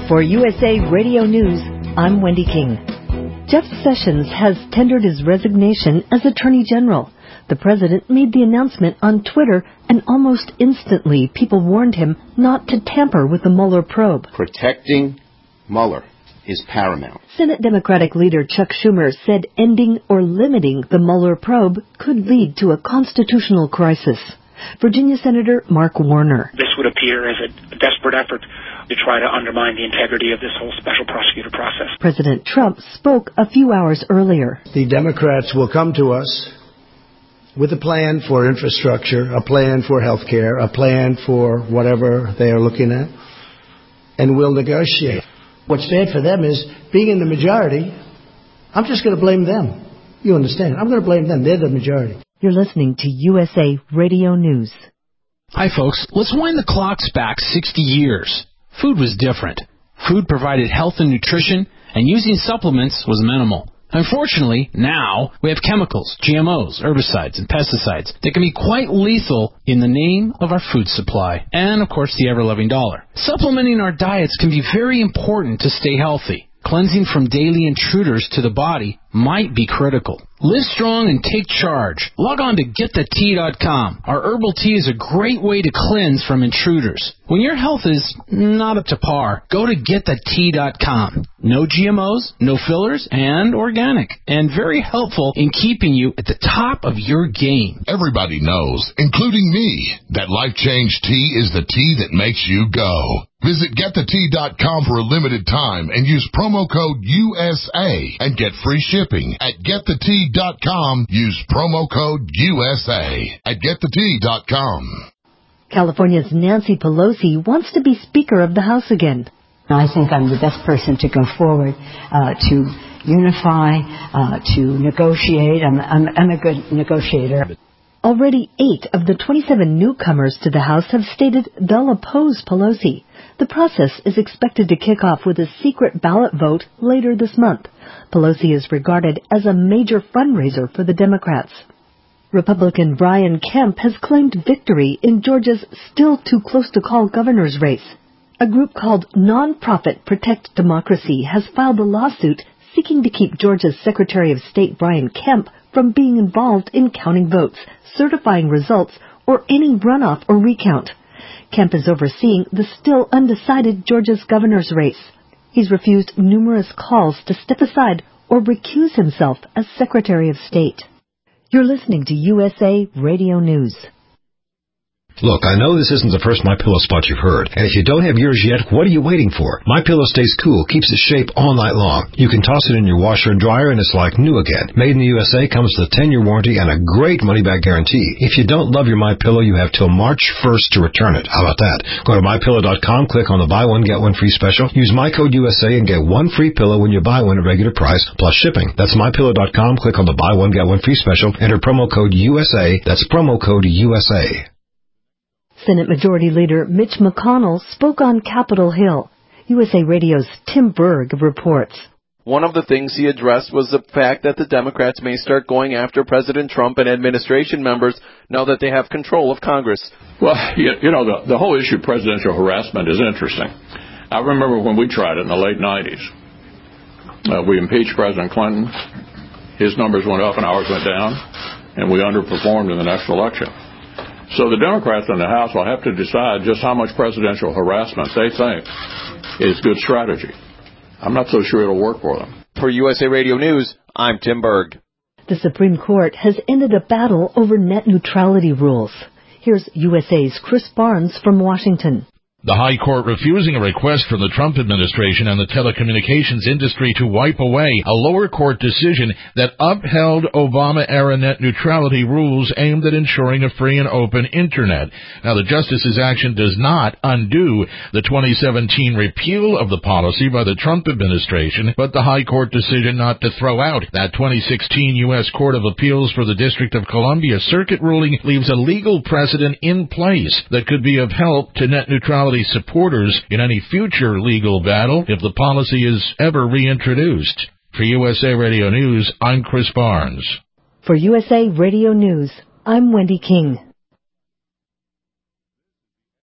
For USA Radio News, I'm Wendy King. Jeff Sessions has tendered his resignation as Attorney General. The president made the announcement on Twitter, and almost instantly people warned him not to tamper with the Mueller probe. Protecting Mueller is paramount. Senate Democratic leader Chuck Schumer said ending or limiting the Mueller probe could lead to a constitutional crisis. Virginia Senator Mark Warner. This would appear as a desperate effort to try to undermine the integrity of this whole special prosecutor process. President Trump spoke a few hours earlier. The Democrats will come to us with a plan for infrastructure, a plan for health care, a plan for whatever they are looking at, and we'll negotiate. What's bad for them is being in the majority, I'm just going to blame them. You understand? I'm going to blame them. They're the majority. You're listening to USA Radio News. Hi, folks. Let's wind the clocks back 60 years. Food was different. Food provided health and nutrition, and using supplements was minimal. Unfortunately, now we have chemicals, GMOs, herbicides, and pesticides that can be quite lethal in the name of our food supply and, of course, the ever-loving dollar. Supplementing our diets can be very important to stay healthy. Cleansing from daily intruders to the body might be critical. Live strong and take charge. Log on to GetTheTea.com. Our herbal tea is a great way to cleanse from intruders. When your health is not up to par, go to GetTheTea.com. No GMOs, no fillers, and organic. And very helpful in keeping you at the top of your game. Everybody knows, including me, that Life Change Tea is the tea that makes you go. Visit GetTheTea.com for a limited time and use promo code USA and get free shipping. At GetTheTea.com, use promo code USA at GetTheTea.com. California's Nancy Pelosi wants to be Speaker of the House again. I think I'm the best person to go forward to unify, to negotiate. I'm a good negotiator. Already 8 of the 27 newcomers to the House have stated they'll oppose Pelosi. The process is expected to kick off with a secret ballot vote later this month. Pelosi is regarded as a major fundraiser for the Democrats. Republican Brian Kemp has claimed victory in Georgia's still-too-close-to-call governor's race. A group called Nonprofit Protect Democracy has filed a lawsuit seeking to keep Georgia's Secretary of State Brian Kemp from being involved in counting votes, certifying results, or any runoff or recount. Kemp is overseeing the still undecided Georgia's governor's race. He's refused numerous calls to step aside or recuse himself as Secretary of State. You're listening to USA Radio News. Look, I know this isn't the first MyPillow spot you've heard, and if you don't have yours yet, what are you waiting for? MyPillow stays cool, keeps its shape all night long. You can toss it in your washer and dryer, and it's like new again. Made in the USA, comes with a 10-year warranty and a great money-back guarantee. If you don't love your MyPillow, you have till March 1st to return it. How about that? Go to MyPillow.com, click on the buy one, get one free special. Use my code USA and get one free pillow when you buy one at regular price, plus shipping. That's MyPillow.com, click on the buy one, get one free special. Enter promo code USA. That's promo code USA. Senate Majority Leader Mitch McConnell spoke on Capitol Hill. USA Radio's Tim Berg reports. One of the things he addressed was the fact that the Democrats may start going after President Trump and administration members now that they have control of Congress. Well, you know, the whole issue of presidential harassment is interesting. I remember when we tried it in the late 90s. We impeached President Clinton. His numbers went up and ours went down, and we underperformed in the next election. So the Democrats in the House will have to decide just how much presidential harassment they think is good strategy. I'm not so sure it'll work for them. For USA Radio News, I'm Tim Berg. The Supreme Court has ended a battle over net neutrality rules. Here's USA's Chris Barnes from Washington. The High Court refusing a request from the Trump administration and the telecommunications industry to wipe away a lower court decision that upheld Obama-era net neutrality rules aimed at ensuring a free and open Internet. Now, the justice's action does not undo the 2017 repeal of the policy by the Trump administration, but the High Court decision not to throw out that 2016 U.S. Court of Appeals for the District of Columbia circuit ruling leaves a legal precedent in place that could be of help to net neutrality supporters in any future legal battle if the policy is ever reintroduced. For USA Radio News, I'm Chris Barnes. For USA Radio News, I'm Wendy King.